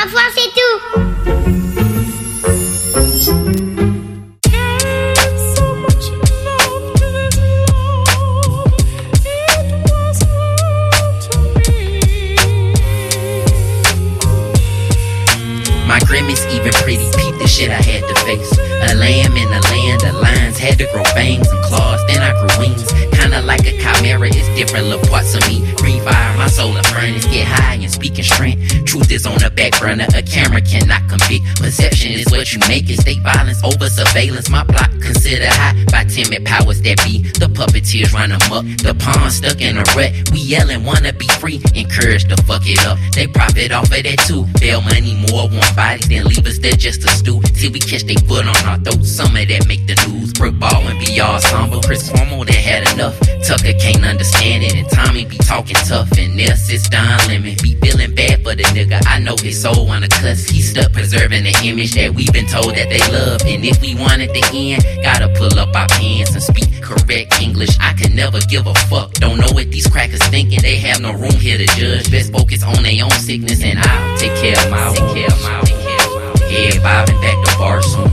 fois c'est tout. My grimace even pretty, peep the shit I had to face. A lamb in the land of lions, had to grow fangs and claws, then I grew wings. Kinda like a chimera, it's different little parts of me. Breathe fire, my soul and furnace, get high and speaking strength. Truth is on the back burner, a camera cannot convict. Perception is what you make it, state violence over surveillance. My block considered high by timid powers that be. The puppeteers run amok, the pawn stuck in a rut. We yelling, wanna be free, encouraged to fuck it up. They profit off of that too, bail money more, want bodies, then leave us there just to stew. Till we catch they foot on our throats, some of that make the news. Brick ball and be all somber, Chris Cuomo that had enough. Tucker can't understand it, and Tommy be talking tough. And this is Don Lemon, be feeling bad for the nigga. I know his soul wanna cuss, he stuck preserving the image that we've been told that they love. And if we want it to end, gotta pull up our pants and speak correct English. I could never give a fuck, don't know what these crackers thinking. They have no room here to judge, best focus on their own sickness. And I'll take care of my own. Yeah, bobbing back to bar soon.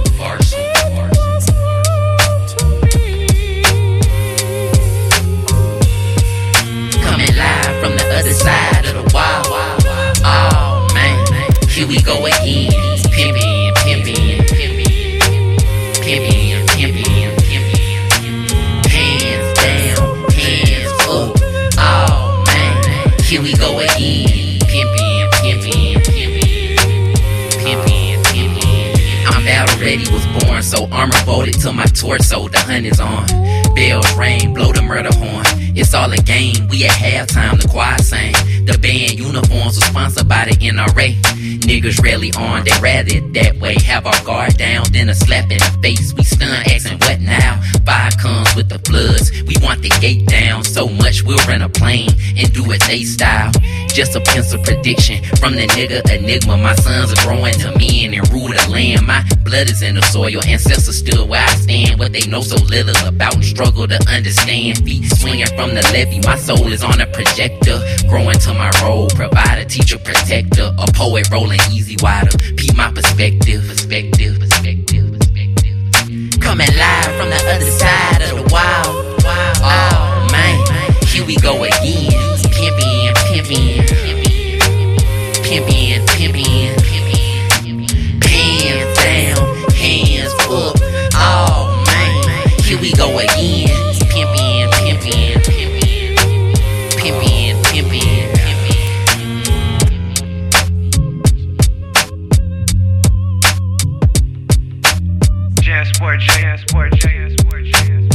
Coming live from the other side of the wall. Oh man, here we go again. Pimpin', pimpin', pimpin', pimpin', pimpin', pimpin'. Hands down, hands up. Oh man, here we go again. Pimpin', pimpin', pimpin', pimpin', pimpin'. I'm battle ready, was born, so armor bolted to my torso. The hunt is on. Bells ring, blow the murder horn. It's all a game, we at halftime, the choir sang. The band uniforms were sponsored by the NRA. Niggas rarely armed, they rather it that way. Have our guard down, then a slap in the face. We stun, asking what now? Fire comes with the floods. We want the gate down so much we'll rent a plane and do it they style. Just a pencil prediction from the nigga enigma. My sons are growing to men and rule the land. My blood is in the soil, ancestors stood where I stand. What they know so little about and struggle to understand. Feet swinging from the levee, my soul is on a projector. Growing to my role, provider, teacher, protector. A poet rolling easy water, peep my perspective. Coming live from the other side of the wall. Oh man, here we go again. Pimpin', pimpin', pimpin', pimpin', pimpin'. Hands down, hands up. Oh man, here we go again. Pimpin', pimpin', pimpin', pimpin', pimpin', pimpin'. Jansport, Jansport, Jansport, Jansport.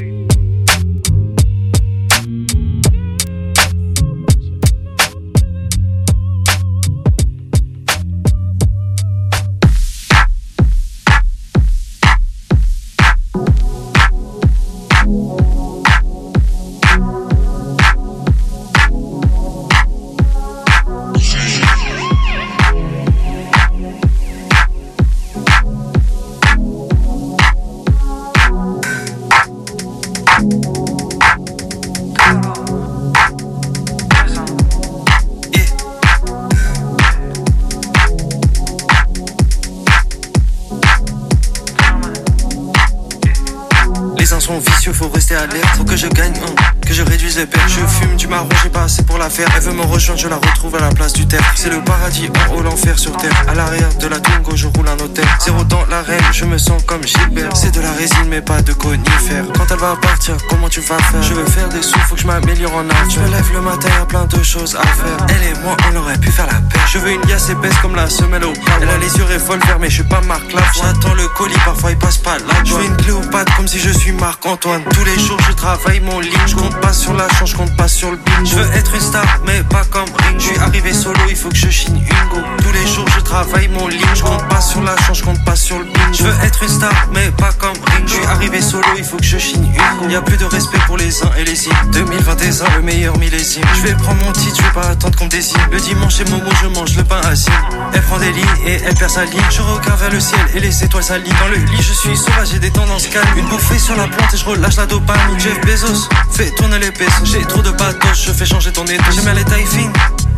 Faut rester alerte, faut que je gagne, que je réduise les pertes. Je fume du marron, j'ai pas assez pour la faire. Elle veut me rejoindre, je la retrouve à la place du terre. C'est le paradis en haut, l'enfer sur terre. À l'arrière de la Twingo, je roule un hôtel. Zéro dans l'arène, je me sens comme Gilbert. C'est de la résine mais pas de conifère. Quand elle va partir, comment tu vas faire? Je veux faire des sous, faut que je m'améliore en art. Je me lève le matin, y'a plein de choses à faire. Elle et moi, on aurait pu faire la paix. Je veux une liasse épaisse comme la semelle au power. Elle a les yeux revolver mais je suis pas Marc Lavoine. J'attends le colis, parfois il passe pas là. Je fais une Cléopâtre comme si je suis Marc-Antoine. Tous les jours je travaille mon ligne. Je compte pas sur la chance, je compte pas sur le binge. Je veux être une star mais pas comme Ringo. Je suis arrivé solo, il faut que je chine une go. Tous les jours je travaille mon ligne. Je compte pas sur la chance, je compte pas sur le binge. Je veux être une star mais pas comme Ringo. Je suis arrivé solo, il faut que je chine une go. Y'a plus de respect pour les uns et les îles. 2021, le meilleur millésime. Je vais prendre mon titre, je vais pas attendre qu'on me désigne. Le dimanche c'est Momo, je mange le pain assis. Elle prend des lignes et elle perd sa ligne. Je regarde vers le ciel et les étoiles s'alignent. Dans le lit je suis sauvage, j'ai des tendances calmes. Une bouffée sur la plante et je relâche la dopamine. Jeff Bezos, fais tourner les pesos. J'ai trop de pathos, je fais changer ton état. J'aime bien les tailles fines,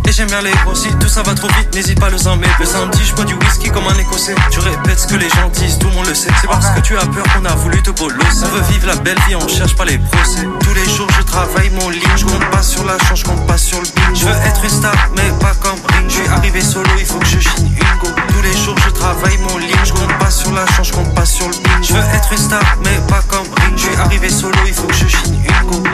Et j'aime bien les gros, si tout ça va trop vite, n'hésite pas à le zammer. Le samedi, je bois du whisky comme un écossais. Tu répètes ce que les gens disent, tout le monde le sait. C'est parce que tu as peur qu'on a voulu te bolosser. On veut vivre la belle vie, on cherche pas les procès. Tous les jours, je travaille mon ligne. Je compte pas sur la chance, je compte pas sur le bingo. Je veux être une star, mais pas comme Ring. Je suis arrivé solo, il faut que je chine une go. Tous les jours, je travaille mon ligne. Je compte pas sur la chance, je compte pas sur le bingo. Je veux être une star, mais pas comme Ring. Je suis arrivé solo, il faut que je chine une go.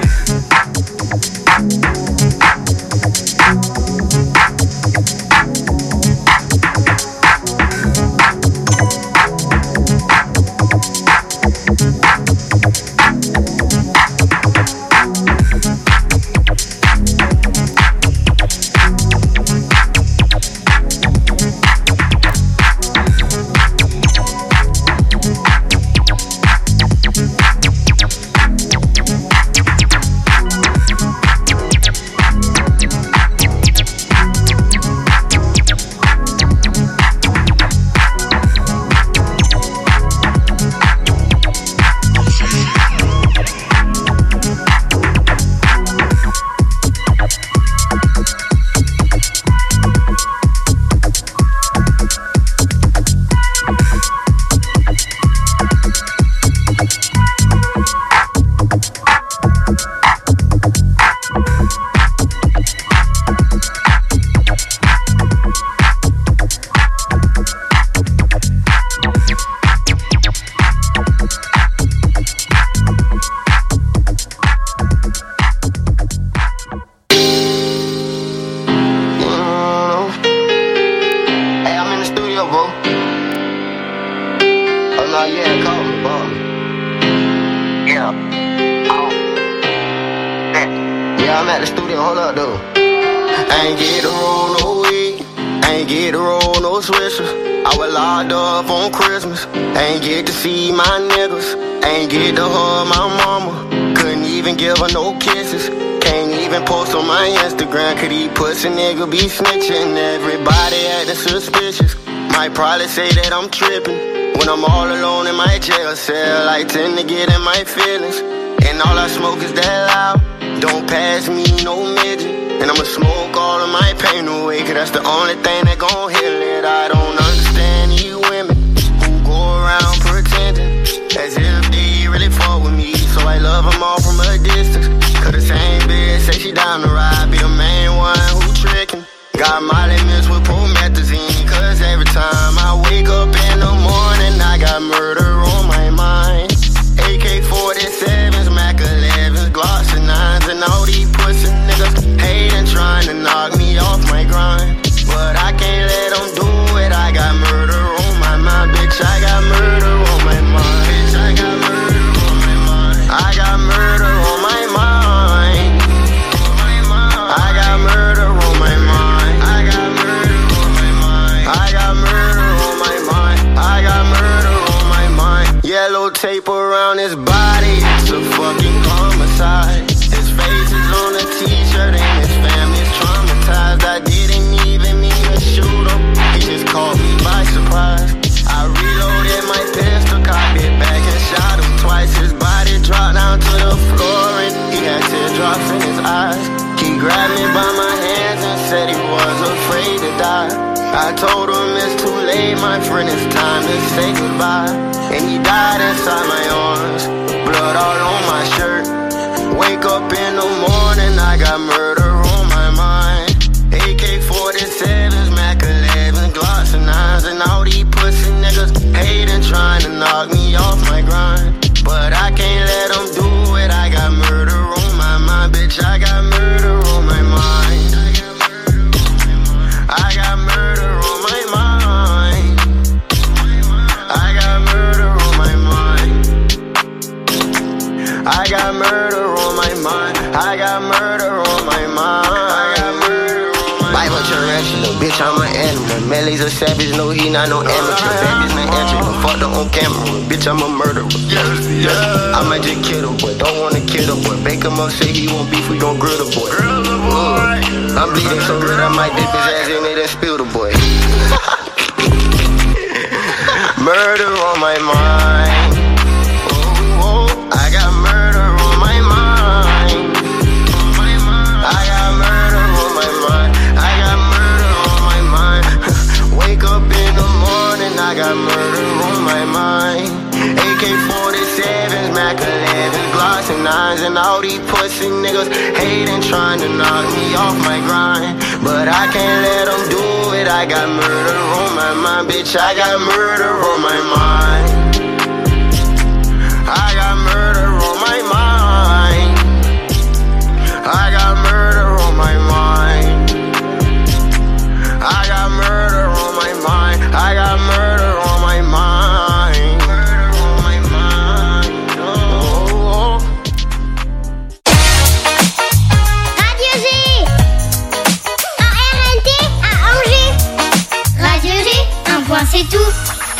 Nigga be snitching, everybody acting suspicious. Might probably say that I'm tripping when I'm all alone in my jail cell. I tend to get in my feelings, and all I smoke is that loud. Don't pass me no midget, and I'ma smoke all of my pain away, cause that's the only thing that gon' heal it. I don't understand these women who go around pretending as if they really fuck with me, so I love them all from a distance. Cause the same bitch say she down to ride, be the main one who trickin'. Got my limits with promethazine, cause every time I wake up in the morning, I got murder on my mind. AK-47s, Mac 11s, Glocks and 9s, and all these pussy niggas hating, trying to knock me off my grind. But I can't let them do it, I got murder on my mind, bitch, I got murder on my mind. Bitch, I got murder on my mind. I got murder on my mind. I got murder on my mind. Yellow tape around his body, it's a fucking homicide. His face is on a t-shirt and his family's traumatized. I didn't even mean to shoot him, he just caught me by surprise. I reloaded my pistol, cocked it back and shot him twice. His body dropped down to the floor and he had teardrops in his eyes. He grabbed me by my hands and said he was afraid to die. I told him it's too late, my friend, it's time to say goodbye. And he died inside my arms, blood all on my shirt. Wake up in the morning, I got murder on my mind. AK-47s, Mac 11s, Glocks and 9s, and all these pussy niggas hating, trying to knock me off my grind. But I can't let them do it, I got murder on my mind, bitch, I got murder on my mind. I got murder on my mind. I got murder on my mind. I got murder on my mind. I got murder on my mind. I got murder on my mind. Bible tarantula, bitch, I'm an animal. Melly's a savage, no, he not no amateur. Baby's not entry, fucked up on camera. Bitch, I'm a murderer. Yeah. I might just kill the boy, don't wanna kill the boy. Bake him up, say he won't beef, we gon' grill the boy. I'm bleeding so good, I might dip his ass in it and spill the boy. Murder on my mind. Oh, I got murder on my mind. I got murder on my mind. I got in the morning, I got murder on my mind. AK-47s, Mac 11s, Glocks and 9s, and all these pussy niggas hating, trying to knock me off my grind. But I can't let them do it, I got murder on my mind, bitch, I got murder on my mind. I got murder on my mind. I got murder on my mind. I got murder on my mind. I got murder on my mind. Murder on my mind. Oh. Radio G. En RNT à Angers. Radio G, un point c'est tout.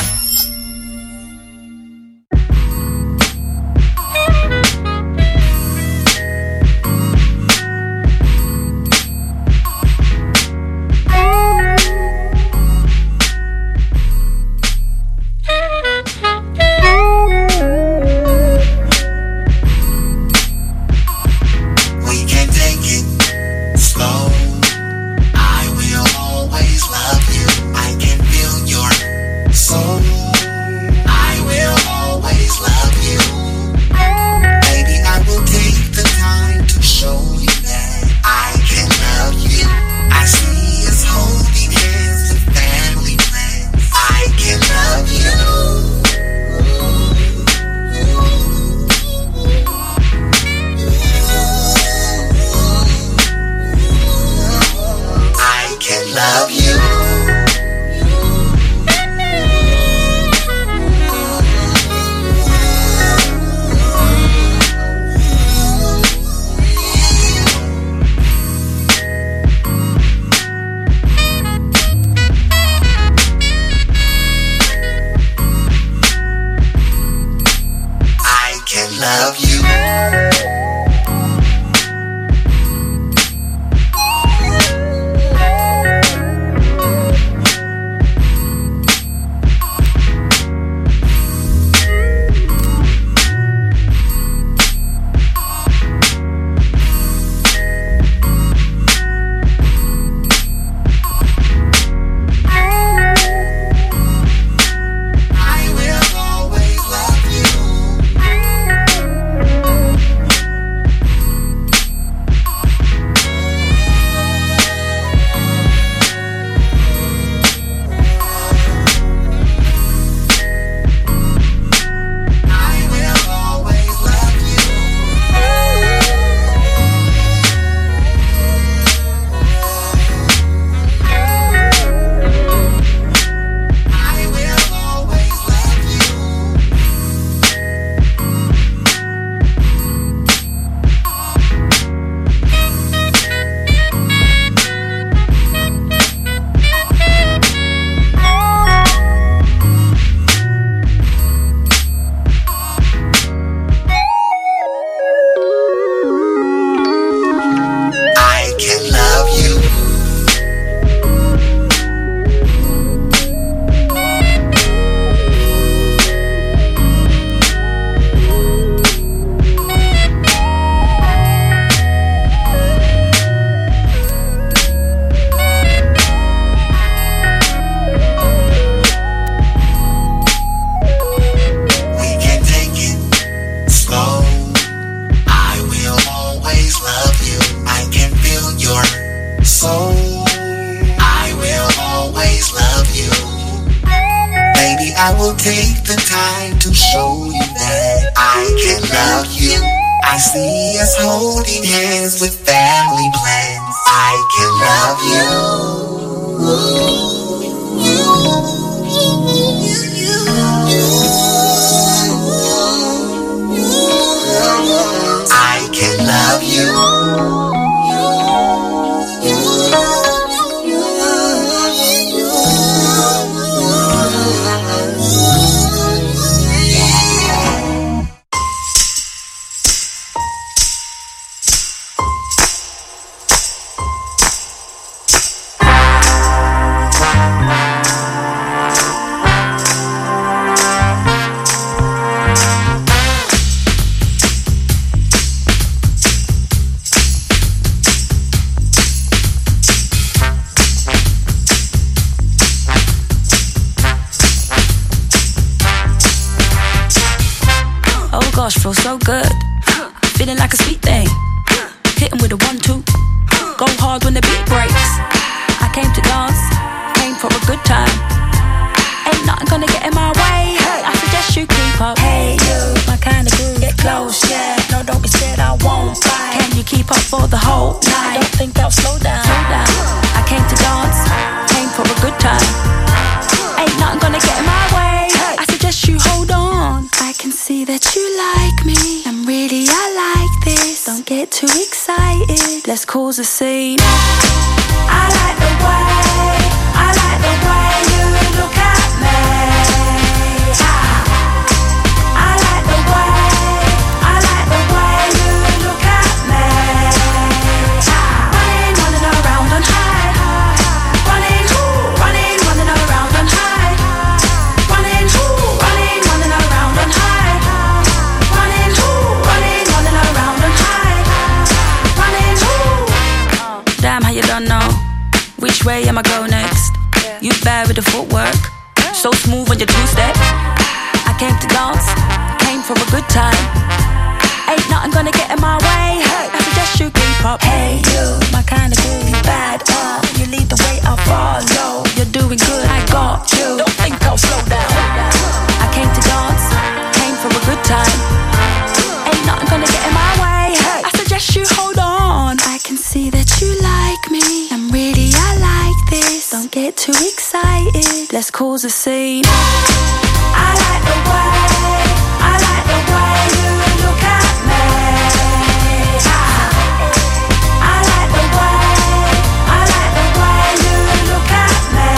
I will take the time to show you that I can love you. I see us holding hands with family plans. I can love you. I can love you. good. Feeling like a sweet thing. Hitting with a 1-2. Go hard when the beat breaks. I came to dance, came for a good time. Ain't nothing gonna get in my way. I suggest you keep up. Hey you, my kind of groove. Get close, yeah. No, don't be scared, I won't fight. Can you keep up for the whole night? Don't think I'll slow down. I came to dance, came for a good time. Ain't nothing gonna get in my way. I suggest you hold on. I can see that you like me, and really I like this. Don't get too excited, let's cause a scene. I like the way you look at me. I like the way you look at me. Running around on high. Running around on high. Running around on high. Running around on high. Damn, how you don't know? Which way am I go next? You bad with the footwork, so smooth on your two-step. I came to dance, came for a good time. Ain't nothing gonna get in my way. I suggest you keep up. Hey you, my kind of groove, bad. You lead the way, I follow. You're doing good, I got you. Don't think I'll slow down. I came to dance, came for a good time. Ain't nothing gonna get in my way. I suggest you hold on. I can see that you like me, and really I like this. Don't get too excited, let's cause a scene. I like the way you look at me. I like the way you look at me.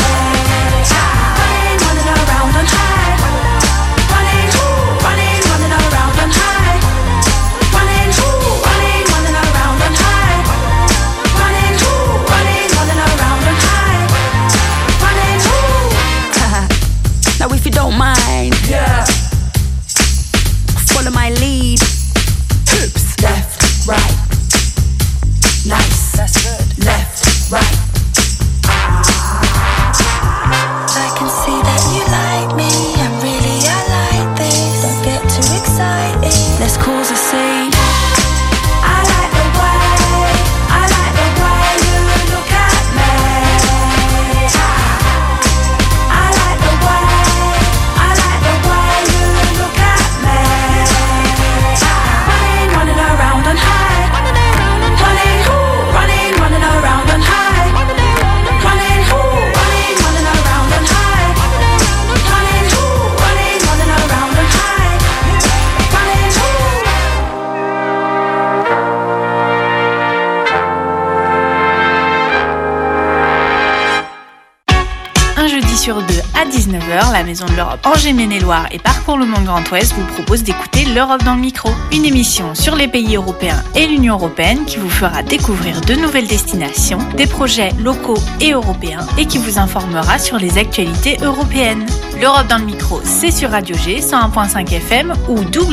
Running around on high. Running around on high. Running around on high. Running around on high. Now if you don't mind, yeah, follow my lead. Hoops, left, right. Nice, that's good. Left, right. I can see that you like me, and really I like this. Don't get too excited, let's cause a scene. I like the way you look at me. I like the way you look at me. Running around on high. Running around on high. Running around on high. Running around on high. Un jeudi sur deux à 19h, la Maison de l'Europe Angers-Maine-et-Loire et Parcours le Monde Grand Ouest vous propose d'écouter l'Europe dans le micro. Une émission sur les pays européens et l'Union européenne qui vous fera découvrir de nouvelles destinations, des projets locaux et européens et qui vous informera sur les actualités européennes. L'Europe dans le micro, c'est sur Radio G 101.5 FM ou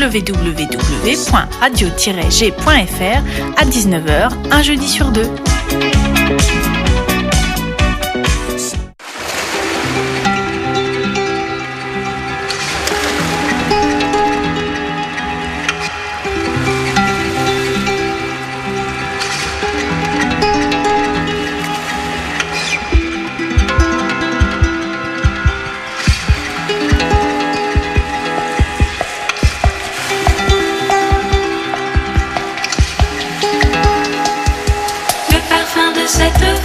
www.radio-g.fr à 19h, un jeudi sur deux. Cette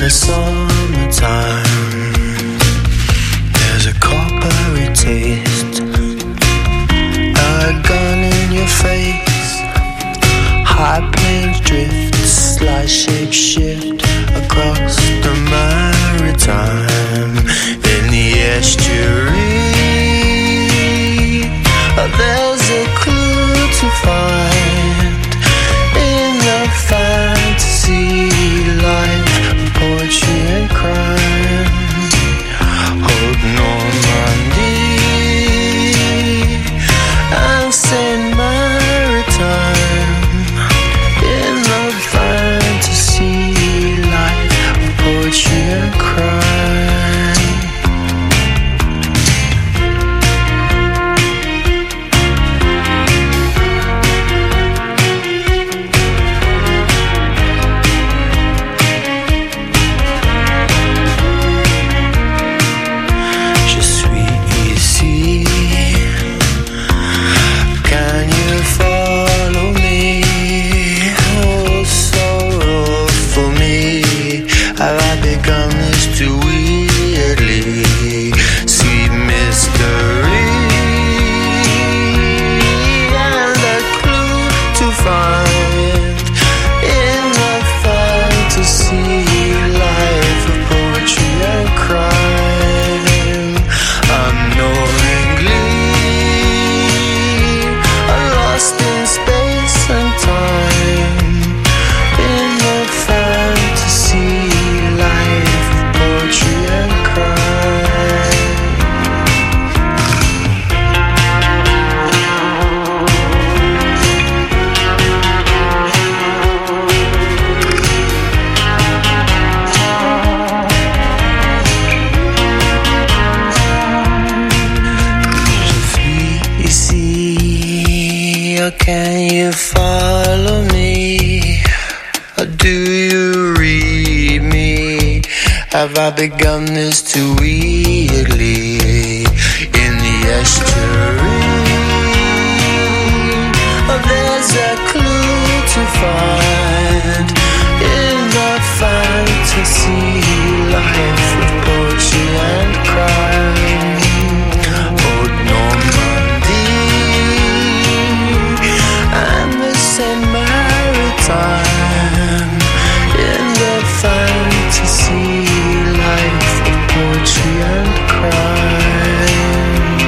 the summertime. There's a coppery taste, a gun in your face. High planes drift, slight shape shift across the maritime. In the estuary, there's a clue to find in the fantasy life, poetry and crime. Hold Normandy and Saint Maritime in the fantasy life, poetry and crime. Can you follow me? Or do you read me? Have I begun this too weirdly? In the estuary, there's a clue to find in the fantasy life of poetry and crime. Old Normandy and the Saint Maritime in the fantasy life of poetry and crime.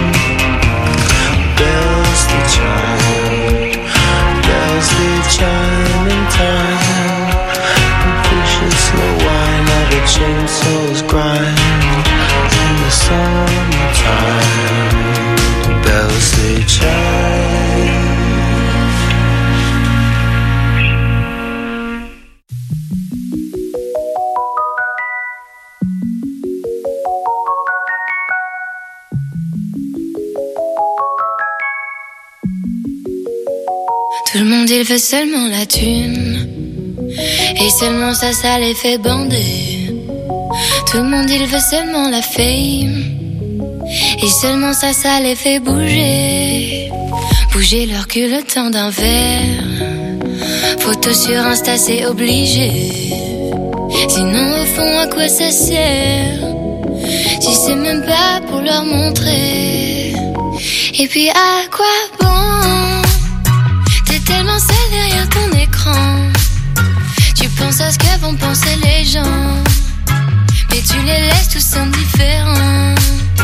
Bells they chime in time. Vicious slow wine of the chainsaws grind in the summertime. Bells they chime. Tout le monde il veut seulement la thune, et seulement ça les fait bander. Tout le monde il veut seulement la fame, et seulement ça les fait bouger. Bouger leur cul le temps d'un verre, photo sur Insta c'est obligé. Sinon au fond à quoi ça sert, si c'est même pas pour leur montrer. Et puis à quoi bon? T'es tellement seul derrière ton écran, tu penses à ce que vont penser les gens, mais tu les laisses tous indifférents.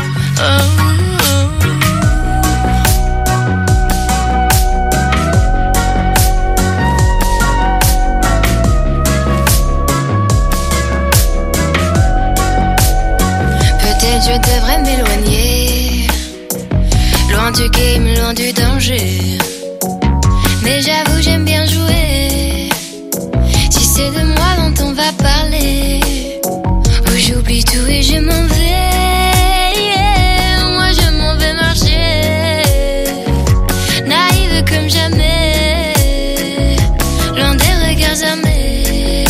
Peut-être je devrais m'éloigner, loin du game, loin du danger. Mais j'avoue j'aime bien jouer, si c'est de moi dont on va parler, où j'oublie tout et je m'en vais, yeah. Moi je m'en vais marcher, naïve comme jamais, loin des regards armés.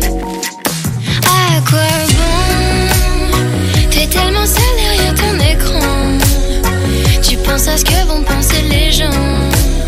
À quoi bon? T'es tellement seul derrière ton écran, tu penses à ce que vont penser les gens,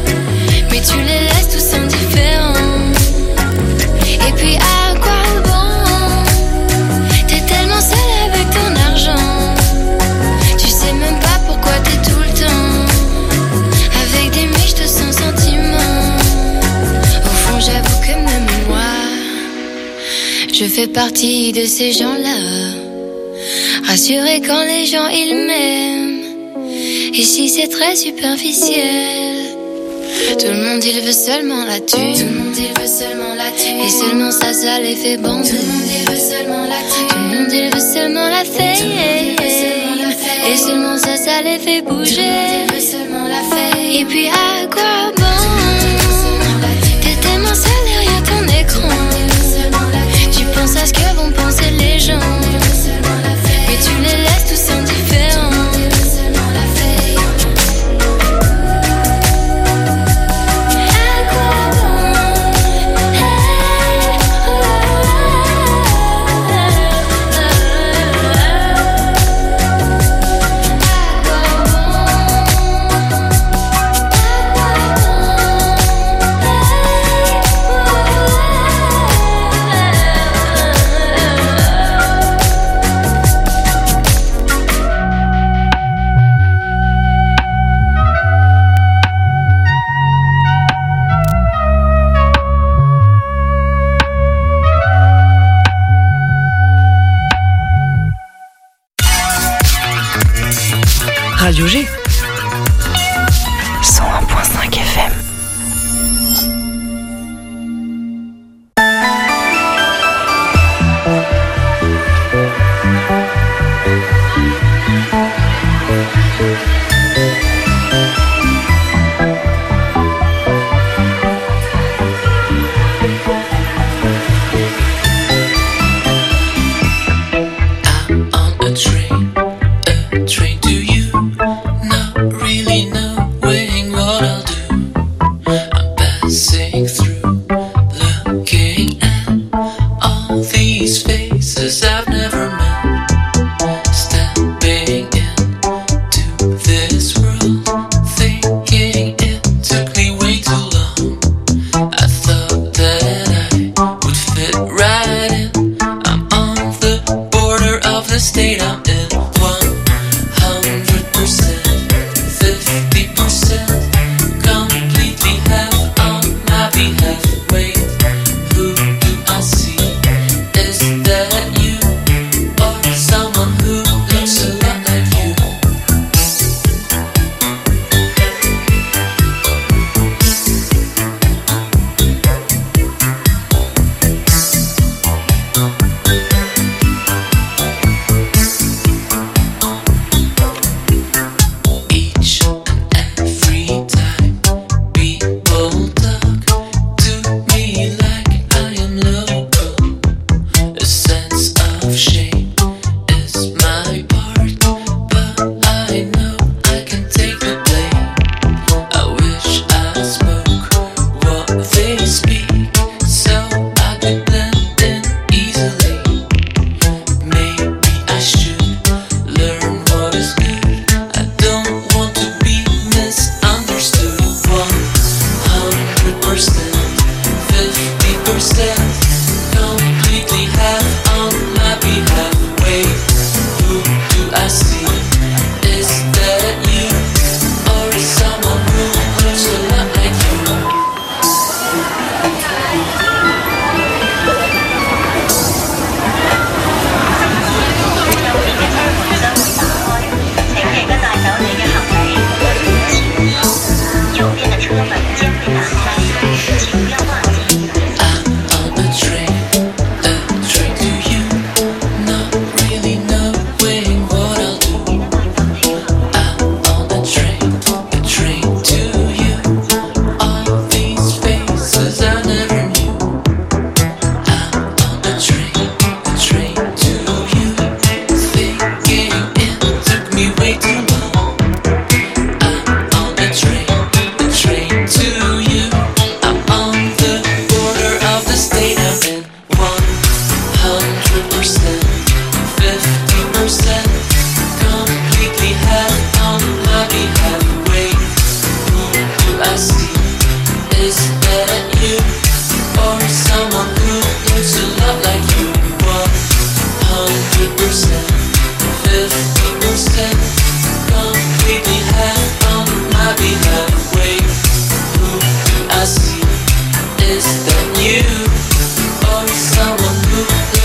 Je fais partie de ces gens-là, rassurés quand les gens ils m'aiment. Ici c'est très superficiel. Tout le monde il veut seulement la thune. Tout le monde il veut seulement la thune. Et seulement ça les fait bander. Tout le monde il veut seulement la thune. Tout le monde il veut seulement la fame. Et seulement ça les fait bouger. Et puis à quoi bon? T'es tellement seul derrière ton écran. Tu penses à ce que vont penser les gens, mais tu les laisses tous indifférents. Radio G 101.5 FM. Is that you or someone who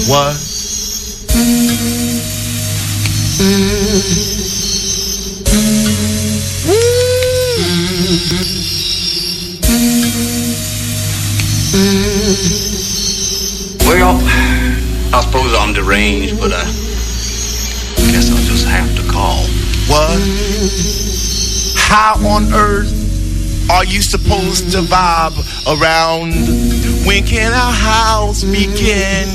What? Well, I suppose I'm deranged, but I guess I'll just have to call. What? How on earth are you supposed to vibe around? When can our house begin?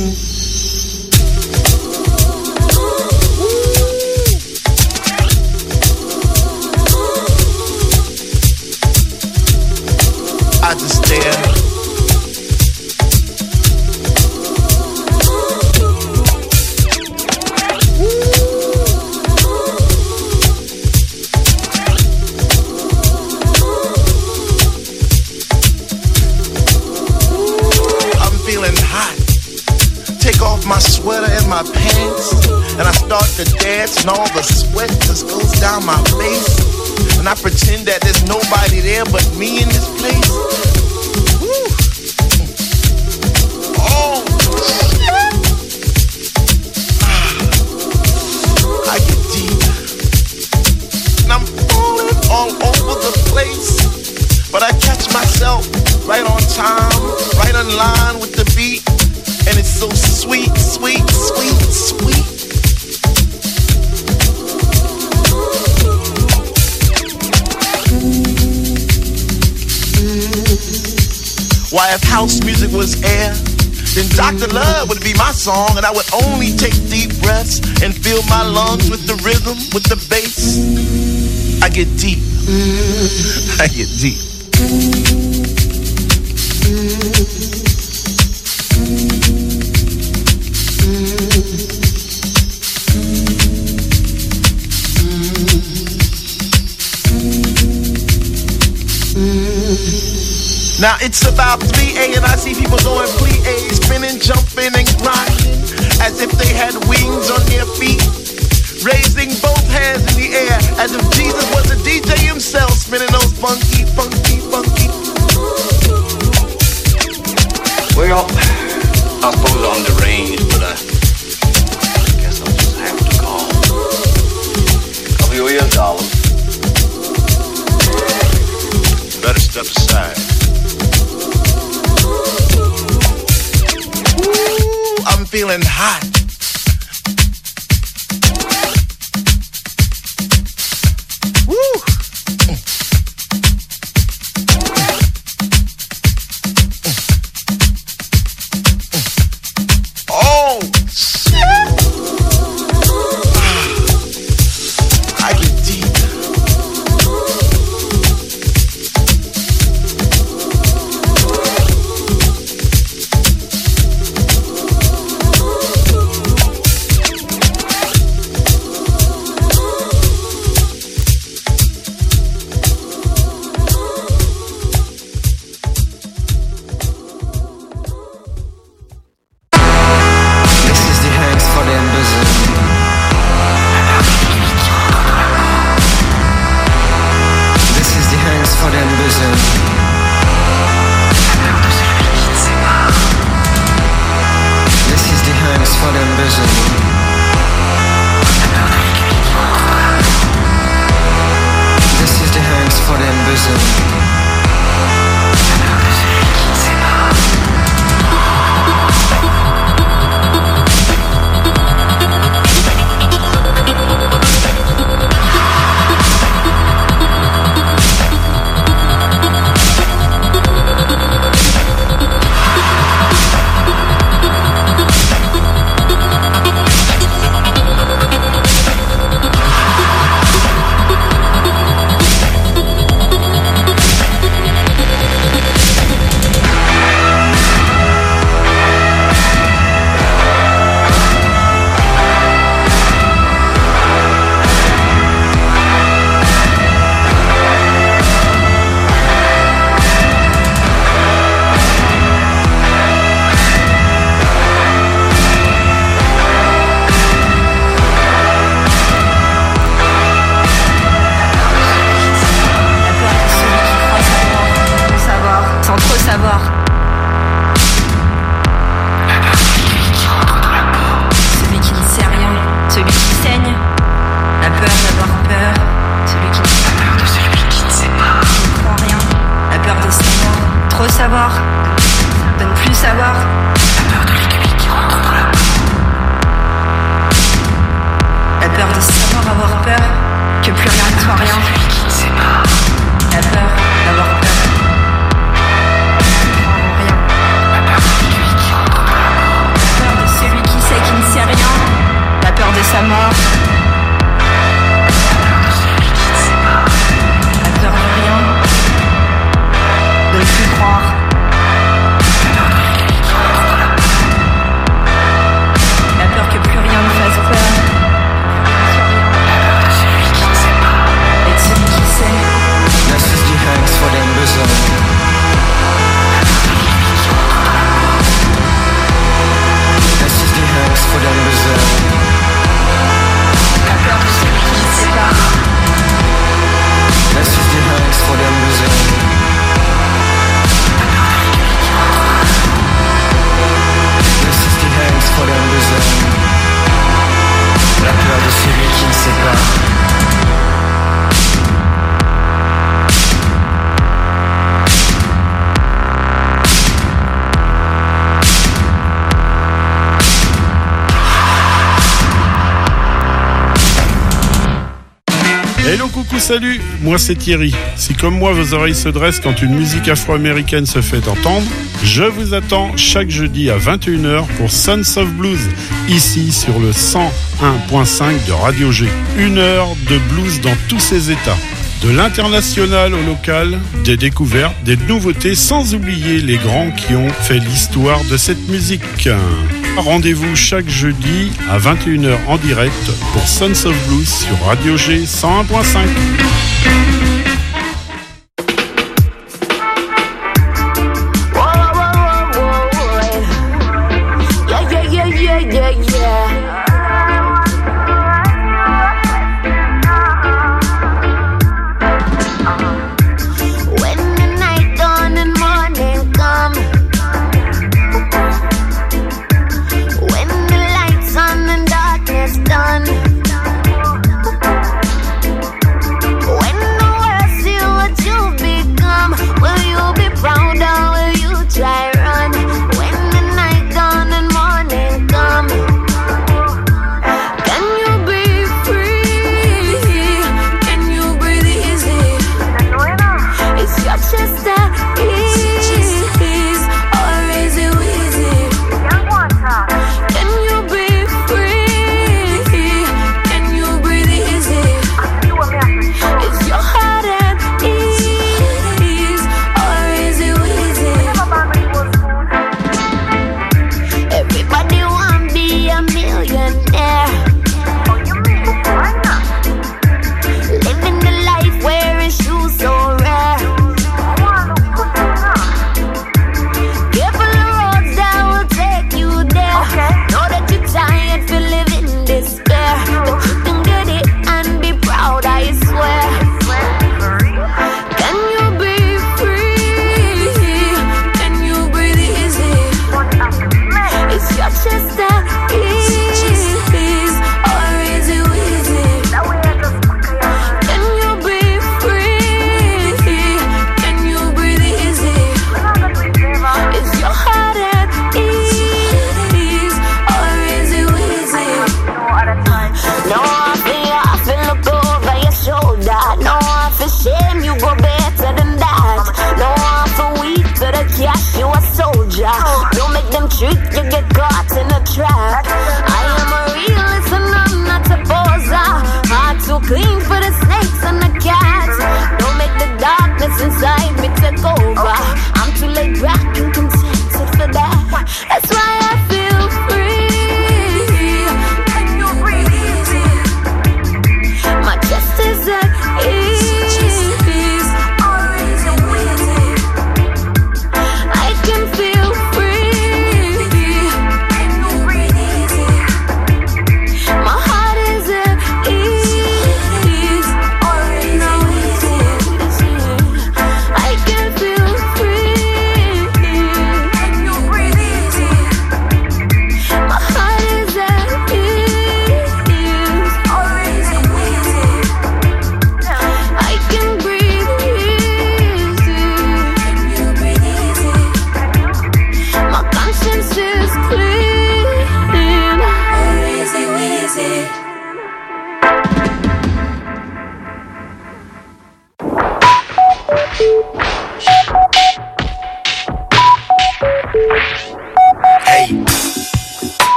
I just stare. My sweater and my pants, and I start to dance, and all the sweat just goes down my face, and I pretend that there's nobody there but me in this place. Woo. Oh, shit. I get deep, and I'm falling all over the place, but I catch myself right on time, right in line with the beat. And it's so sweet, sweet, sweet, sweet. Why, if house music was air, then Dr. Love would be my song, and I would only take deep breaths and fill my lungs with the rhythm, with the bass. I get deep. I get deep. Now it's about 3 a.m. and I see people going plie, spinning, jumping, and grinding as if they had wings on their feet, raising both hands in the air as if Jesus was the DJ himself, spinning those funky, funky, funky. Well, I suppose I'm deranged, but I guess I'll just have to call. Cover your ears, darling. Better step aside. Ooh, I'm feeling hot. Woo! Oh, shit! I get deep. savoir, de ne plus savoir. La peur de l'aiguille qui rentre dans la peau. La peur de savoir avoir peur, que plus rien ne soit rien. Celui qui ne sait pas. La peur d'avoir peur. La peur de l'aiguille qui rentre dans la peau. La peur de celui qui sait qui ne sait rien. La peur de sa mort. La peur de celui qui ne sait pas. La peur de rien. De ne plus croire. La peur de l'aiguille qui rentre dans la peau. La peur que plus rien ne fasse peur. La peur de celui qui ne sait pas. Et de celui qui sait. Das ist die Angst vor dem Bösen. La peur de l'aiguille qui rentre dans la peau. Das ist die Angst vor dem Bösen. La peur de celui qui ne sait pas. Das ist die Angst vor dem Bösen. Das ist die Angst vor dem Bösen. La peur de celui qui ne sait pas. Hello, coucou, salut, moi c'est Thierry. Si comme moi vos oreilles se dressent quand une musique afro-américaine se fait entendre, je vous attends chaque jeudi à 21h pour Sons of Blues, ici sur le 101.5 de Radio G. 1 heure de blues dans tous ses états. De l'international au local, des découvertes, des nouveautés, sans oublier les grands qui ont fait l'histoire de cette musique. Rendez-vous chaque jeudi à 21h en direct pour Sons of Blues sur Radio G 101.5. When the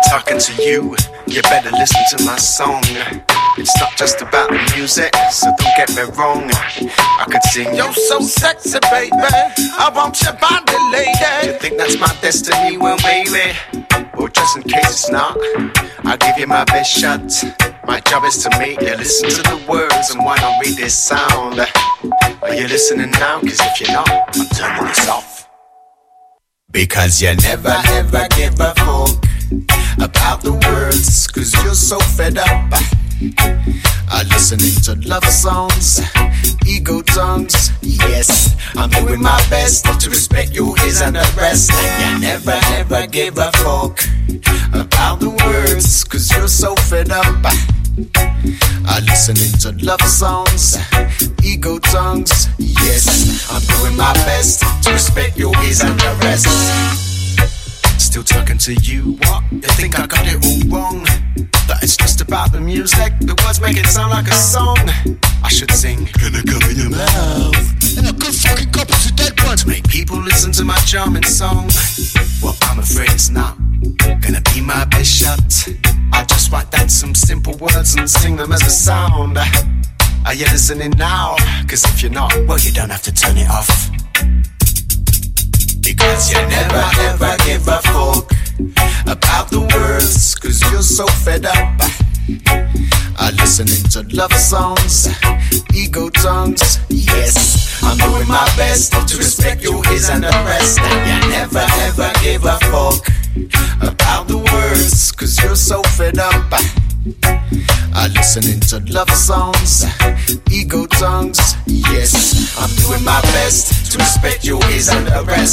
talking to you. You better listen to my song. It's not just about the music, so don't get me wrong. I could sing, you're so sexy, baby. I want your body, lady. You think that's my destiny? Well, baby, well, just in case it's not, I'll give you my best shot. My job is to make you listen to the words and why not read this sound. Are you listening now? Cause if you're not, I'm turning this off. Because you never ever give a fuck about the words, cause you're so fed up listening to love songs, ego tongues. Yes, I'm doing my best to respect your ears and the rest. You never ever give a fuck about the words, cause you're so fed up listening to love songs, ego tongues. Yes, I'm doing my best to respect your ears and the rest. Still talking to you, what? You think I got it all wrong? That it's just about the music, the words make it sound like a song. I should sing, gonna come in your mouth, and a good fucking copy to dead one, to make people listen to my charming song. Well, I'm afraid it's not gonna be my best shot. I just write down some simple words and sing them as a sound. Are you listening now? Cause if you're not, well, you don't have to turn it off. Because you never ever give a fuck about the words, cause you're so fed up listening to love songs, ego tongues. Yes, I'm doing my best to respect your ears and the rest. And you never ever give a fuck about the words, cause you're so fed up listening to love songs, ego tongues. Yes, I'm doing my best to respect your ears and the rest.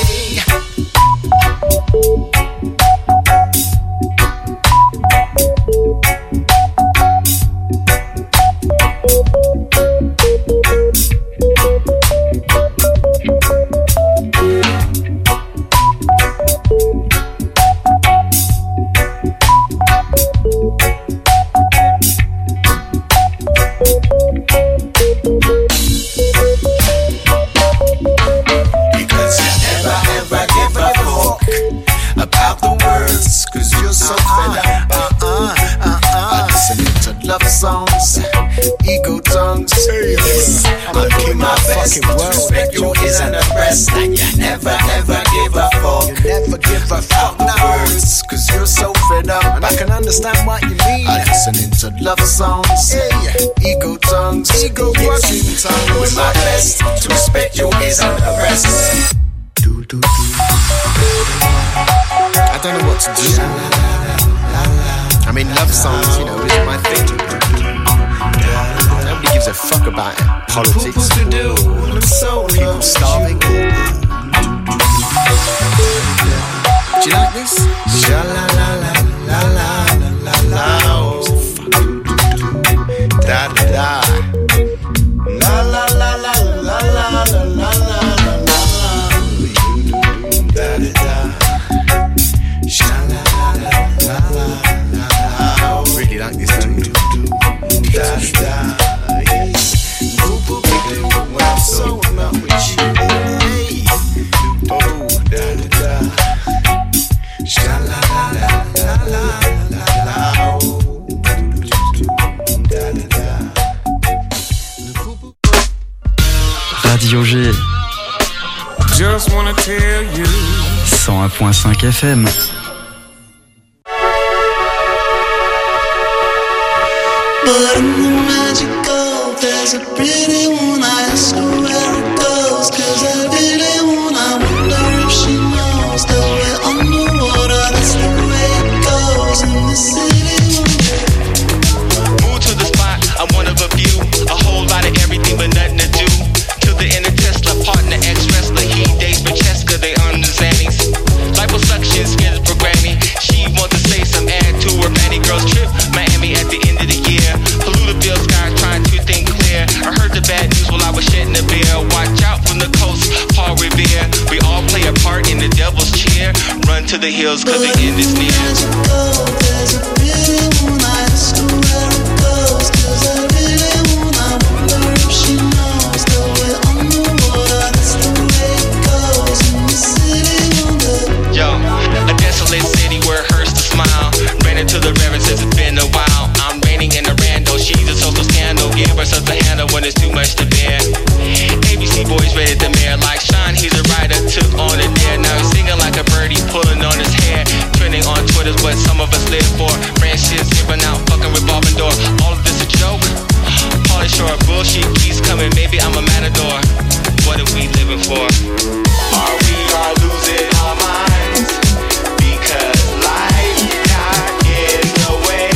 Love songs, ego tongues. Yes, I'm doing my best to respect your ears and the rest. And you never ever give a fuck. You never give a fuck words, cause you're so fed up. And I can understand what you mean. I'm listening to love songs, ego tongues. Ego yes, I'm doing my best to respect your ears and the rest. I don't know what to do. I mean, love songs, you know, is my thing. Nobody gives a fuck about it. Politics, people starving. Do you like this? Sha-la-la-la-la-la-la-la. Da-da-da. La-la-la-la-la-la-la-la-la. Da-da-da. Sha-la-la-la-la-la. Really like this tune. Da da, yes. When I'm so in love with you. Hey, oh, da da da. Sha la la la la la la. Da da da. Radio G. Just wanna tell you. 101.5 FM. But in the magical, there's a pretty one. I ask her where it goes, cause I really wanna wonder if she knows that we're underwater. That's the way it goes in the city. Move to the spot, I'm one of a few. A whole lot of everything but nothing to do. Till the end of Tesla, partner, ex-wrestler. He dates Francesca, they on the Zannies. Liposuction, skin is programming. She wants to say some add to her Manny girls trip. Miami at the end of the year. Polluted skies trying to think clear. I heard the bad news while I was shedding a beer. Watch out from the coast, Paul Revere. We all play a part in the devil's cheer. Run to the hills cause the end is near. There's a pretty one. I ask her where it goes, cause I really wanna wonder if she knows that we're underwater. That's the way it goes in the city. Yo, a desolate city where it hurts to smile. must live for. Friendships giving out, fucking revolving door. All of this a joke? Party short, bullshit keeps coming. Maybe I'm a matador. What are we living for? Are we all losing our minds? Because life got in the way.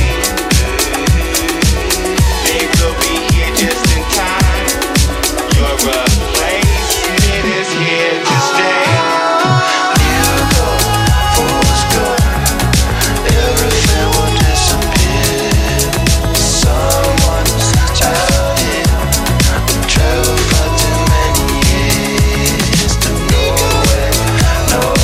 They will be here just in time. Your replacement is here to stay. You go for what's good. Everything will disappear. Someone's out here traveled far too many years to know where.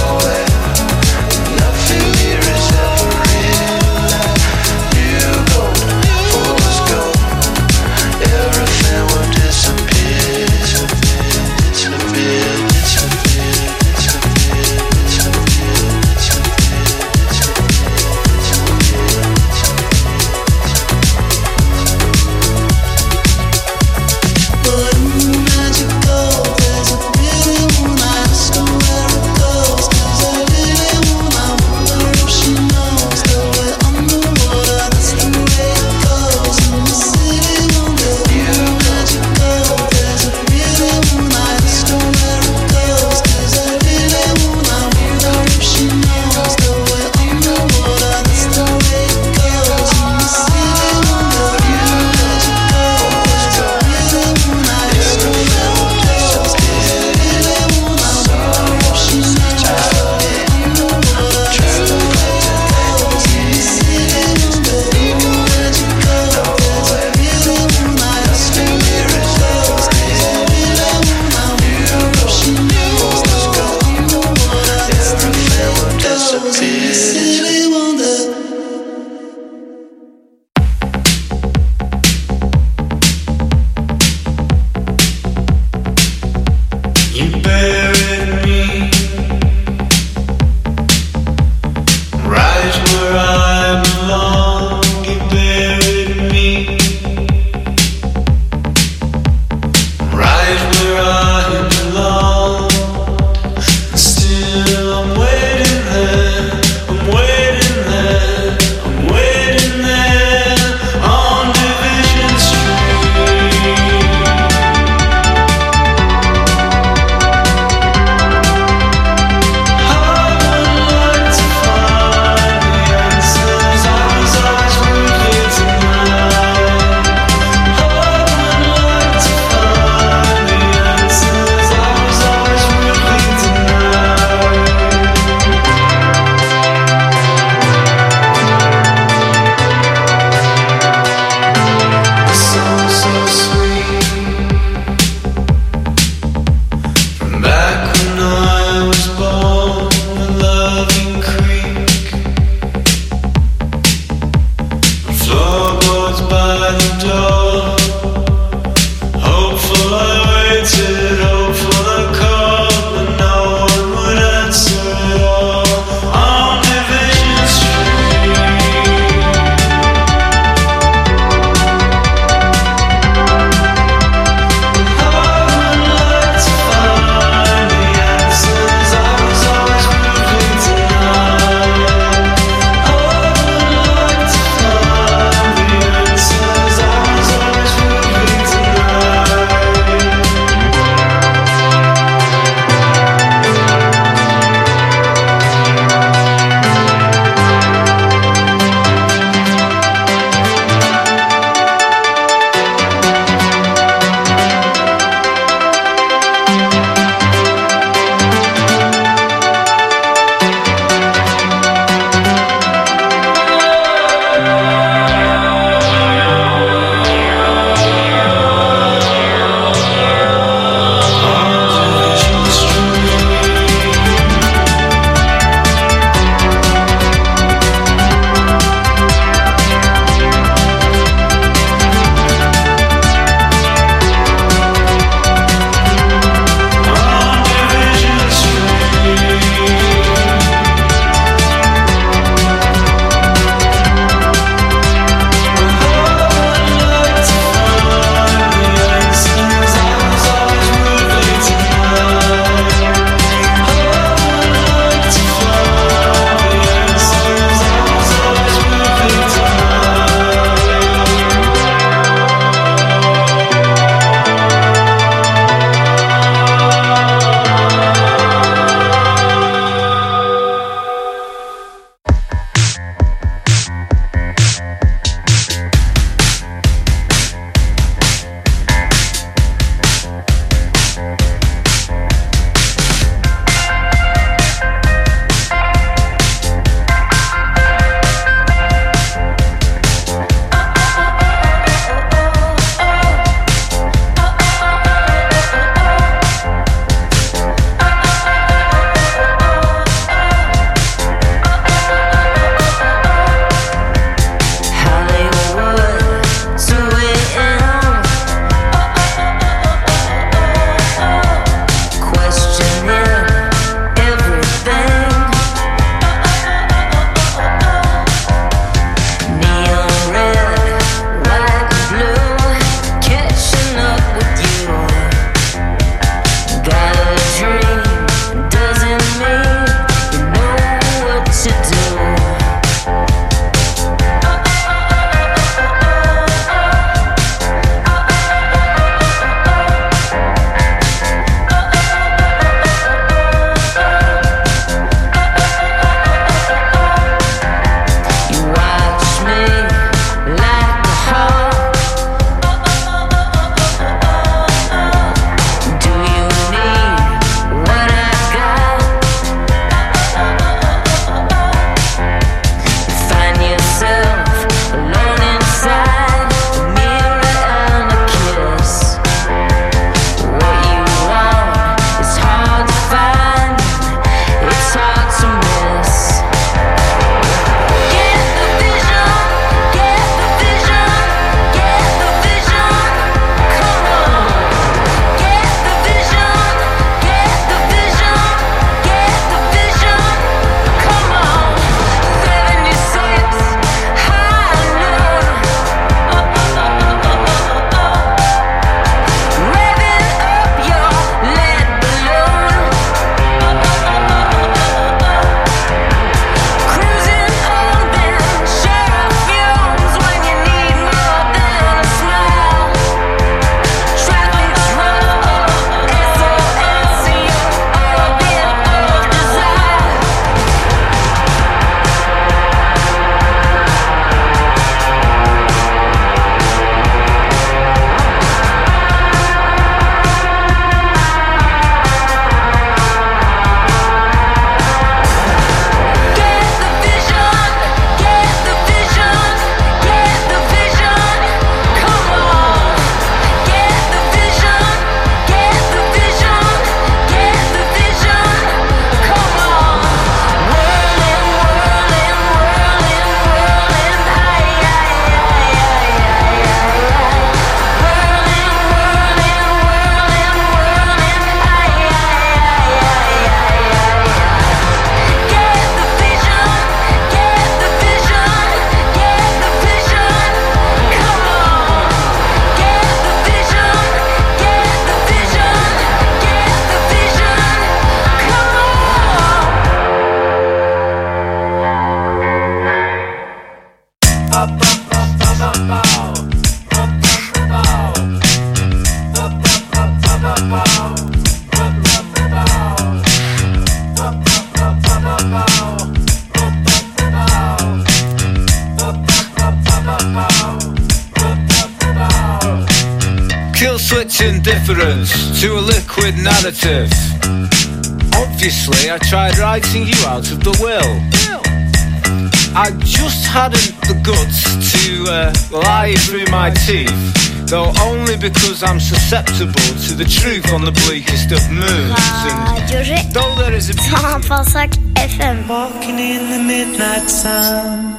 Kill switch indifference to a liquid narrative. Obviously I tried writing you out of the will. I just hadn't the guts to lie through my teeth, though only because I'm susceptible to the truth on the bleakest of moons. Radio G, though there is a 101.5 FM. Walking in the midnight sun,